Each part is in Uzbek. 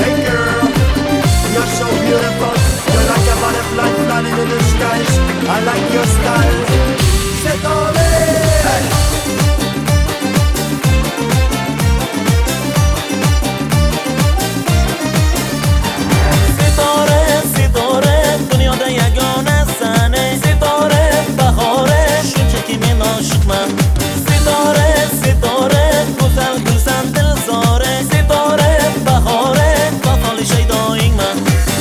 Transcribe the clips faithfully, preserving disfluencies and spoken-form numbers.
Hey girl, you're so beautiful. You're like a butterfly flying in the skies. I like your style. Setole. Hey. Sitore, sitore, dunyoda yagona sane. Sitore, bahore, shunchaki men oshiqman. Sitore, sitore, go'zal gulsan dilzore. Sitore, bahore, vafoli shaydoingman.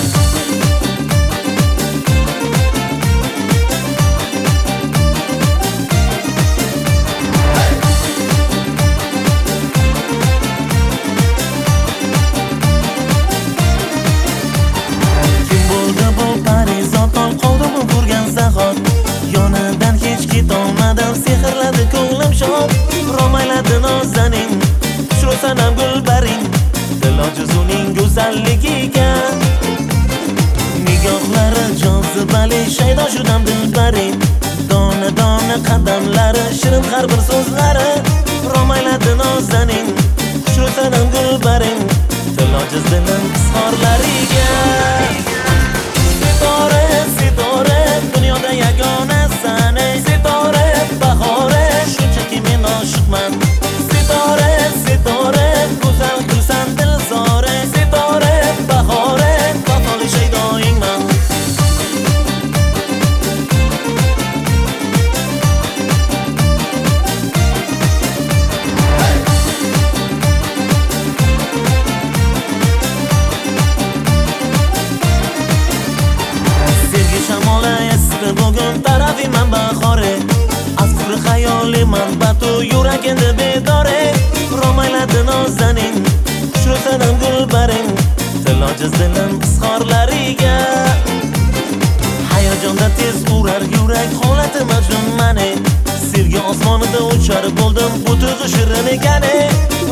Yonidan hech ketolmadim, sehrladi ko'nglim shod. Romayladi nozaning, tushrosanam gulbaring. Dil ojiz uning go'zalligiga. Nigohlari jozibali, shaydo shudam dilbaring. Dona dona qadamlari, shirin har bir so'zlari. Romayladi nozaning, tushrosanam gulbaring. Dil ojiz dilim izhorlariga. Sitore, sitore, dunyoda yagona sane. Sitore, bahore, shunchaki men oshiqman. Sitore, sitore, go'zal gulsan dilzore. Sitore, bahore, vafoli shaydoingman. Bugun tarafiman bahore. Asr xayoli manbatu yuragimda bedore. Romayladi nozaning, tushrosanam gulbaring. Dil ojiz dilim izhorlariga. Hayajonda tez urar yurak, holati majnun mani. Sevgi osmonida uchar bo'ldim, bu tuyg'u shirin ekani.